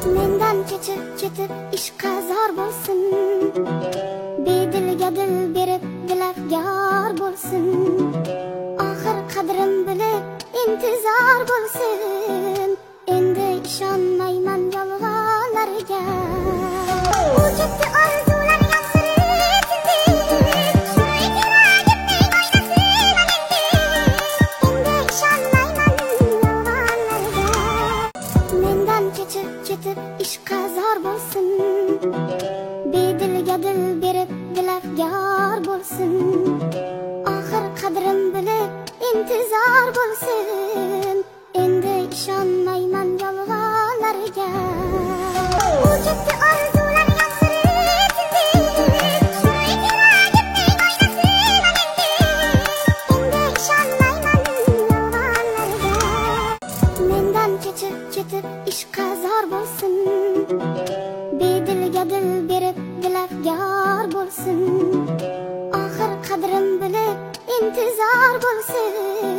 Mendan kechib ketib ishqa zor bo'lsin, bedilga dil berib dilafgor bo'lsin. Oxir qadrim bilib intizor bo'lsin. Endi ishonmayman yolg'onlarga. U ketdi orzular yomg'iri tindek, shunday yuragimning oynasi. Endi ishonmayman yolg'onlarga. Mendan kechib ketib ishqa zor bo'lsin, bedilga dil berib dilafgor bo'lsin. Oxir qadrim bilib intizor bo'lsin. Endi ishonmayman yolg'onlarga. U ketdi orzular yomg'iri tindek, shunday yuragimning oynasi. Endi ishonmayman yolg'onlarga. Mendan kechib ketib ishqa zor bo'lsin, bedilga dil berib dilafgor bo'lsin. Oxir qadrim bilib intizor bo'lsin.